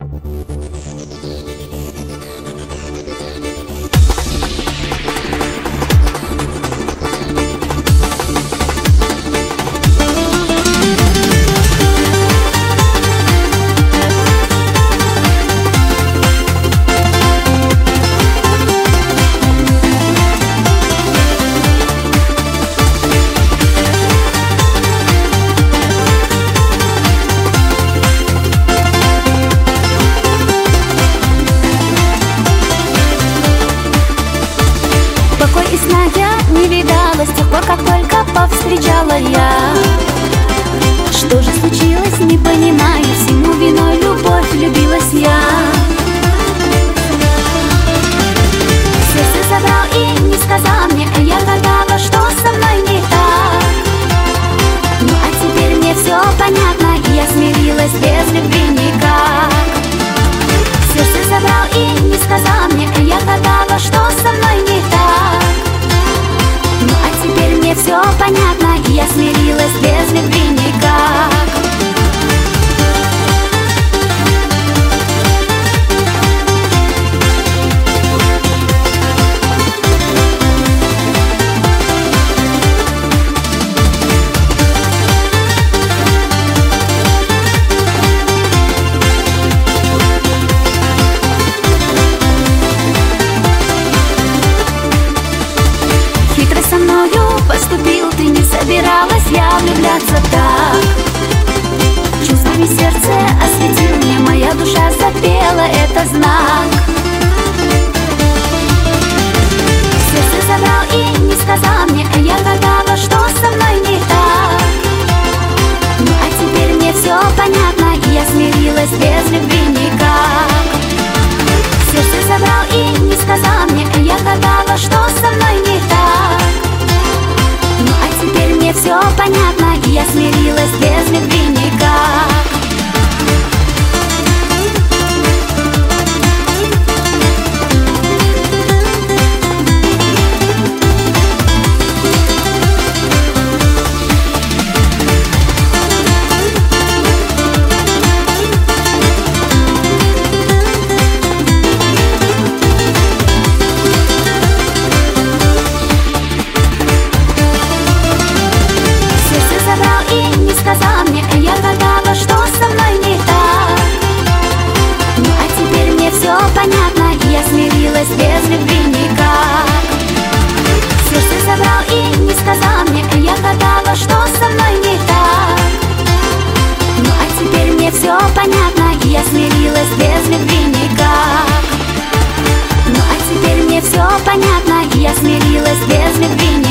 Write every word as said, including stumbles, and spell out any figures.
И сна я не видала с тех пор, как только повстречала я. Что же случилось, не понимаю, всему виной любовь, влюбилась я. Сердце забрал и не сказал мне, а я гадала, что со мной не так. Ну а теперь мне все понятно, и я смирилась без любви никак. Сердце забрал и не сказал мне, а я гадала, что со мной не так. Ну а теперь мне все понятно, и я смирилась без любви никак. Со мною поступил, ты не собиралась я влюбляться так. Чувствами сердце осветил мне, моя душа запела, это знак. Сердце забрал и не сказал мне, а я гадала, что со мной не так. Ну а теперь мне все понятно, и я смирилась без любви никак. Сердце забрал и не сказал мне, а я гадала, что со мной не так. Ну а теперь мне все понятно, и я смирилась без любви никак. Сказал мне, а я гадала, что со мной не так. Ну а теперь мне все понятно, и я смирилась без любви никак. Сердце забрал и не сказал мне, а я гадала, что со мной не так. Ну а теперь мне все понятно, и я смирилась без любви никак. Ну а теперь мне все понятно, и я смирилась без любви никак.